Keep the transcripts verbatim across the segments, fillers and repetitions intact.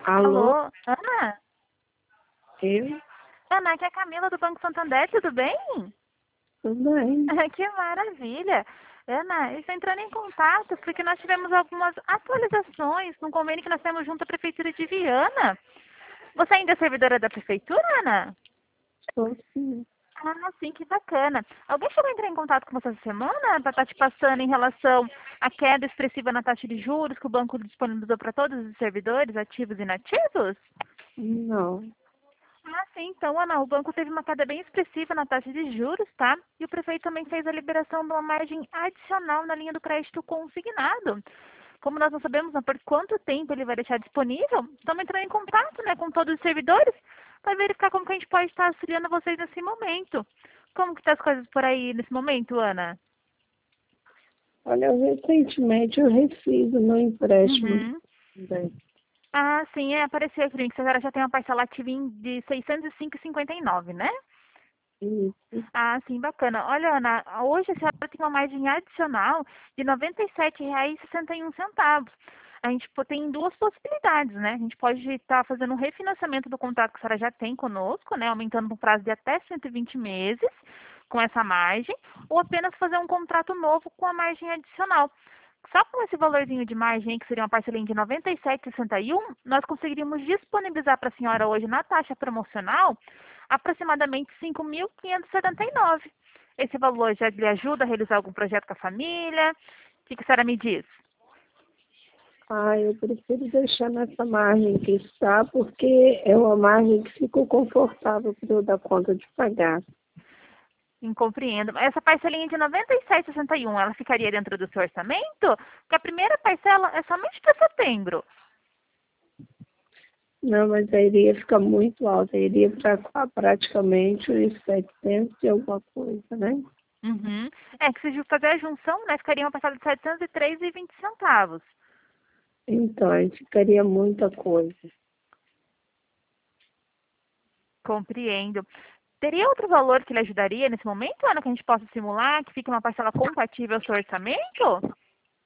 Alô, Alô, Ana? eu? Ana, aqui é a Camila do Banco Santander, tudo bem? Tudo bem? Que maravilha! Ana, eu estou entrando em contato porque nós tivemos algumas atualizações no convênio que nós temos junto à Prefeitura de Viana. Você ainda é servidora da Prefeitura, Ana? Estou sim. Ah, sim, que bacana. Alguém chegou a entrar em contato com você essa semana para estar te passando em relação à queda expressiva na taxa de juros que o banco disponibilizou para todos os servidores, ativos e inativos? Não. Ah, sim. Então, Ana, o banco teve uma queda bem expressiva na taxa de juros, tá? E o prefeito também fez a liberação de uma margem adicional na linha do crédito consignado. Como nós não sabemos, né, por quanto tempo ele vai deixar disponível, estamos entrando em contato, né, com todos os servidores para verificar como que a gente pode estar auxiliando vocês nesse momento. Como que tá as coisas por aí nesse momento, Ana? Olha, recentemente eu refiz o meu empréstimo Uhum. também. Ah, sim, é, apareceu aqui, que a senhora já tem uma parcela ativa em- de seiscentos e cinco e cinquenta e nove, né? Isso. Ah, sim, bacana. Olha, Ana, hoje a senhora tem uma margem adicional de noventa e sete reais e sessenta e um centavos. A gente po- tem duas possibilidades, né? A gente pode estar fazendo um refinanciamento do contrato que a senhora já tem conosco, né? Aumentando para um prazo de até cento e vinte meses com essa margem, ou apenas fazer um contrato novo com a margem adicional. Só com esse valorzinho de margem, que seria uma parcelinha de noventa e sete reais e sessenta e um, nós conseguiríamos disponibilizar para a senhora hoje na taxa promocional aproximadamente cinco mil quinhentos e setenta e nove. Esse valor já lhe ajuda a realizar algum projeto com a família? O que, que a senhora me diz? Ah, eu prefiro deixar nessa margem que está, porque é uma margem que ficou confortável para eu dar conta de pagar. Não compreendo. Essa parcelinha de noventa e sete reais e sessenta e um, ela ficaria dentro do seu orçamento? Porque a primeira parcela é somente para setembro. Não, mas aí iria ficar muito alta, iria para praticamente os setecentos e alguma coisa, né? Uhum. É que se fazer a junção, né, ficaria uma parcela de setecentos e três reais e vinte centavos. Então, aí ficaria muita coisa. Compreendo. Teria outro valor que lhe ajudaria nesse momento, Ana, que a gente possa simular, que fique uma parcela compatível ao seu orçamento?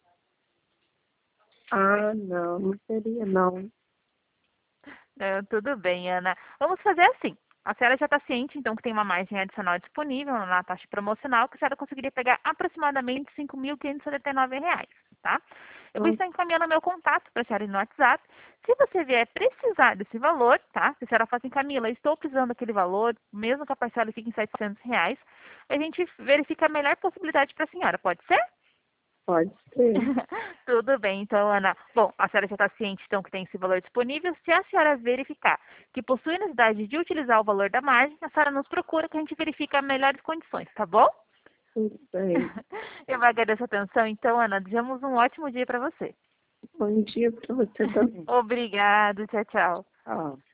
Ah, não, não seria não. É, tudo bem, Ana. Vamos fazer assim. A senhora já está ciente, então, que tem uma margem adicional disponível na taxa promocional, que a senhora conseguiria pegar aproximadamente cinco mil quinhentos e setenta e nove reais, tá? Eu vou Ah, estar encaminhando meu contato para a senhora no WhatsApp. Se você vier precisar desse valor, tá? Se a senhora fala assim, Camila, estou precisando daquele valor, mesmo que a parcela fique em setecentos reais, a gente verifica a melhor possibilidade para a senhora, pode ser? pode ser. Tudo bem, então, Ana. Bom, a senhora já está ciente, então, que tem esse valor disponível. Se a senhora verificar que possui necessidade de utilizar o valor da margem, a senhora nos procura que a gente verifica melhores condições, tá bom? Tudo bem. Eu agradeço a atenção, então, Ana. Desejamos um ótimo dia para você. Bom dia para você também. Obrigado, tchau, tchau. Tchau.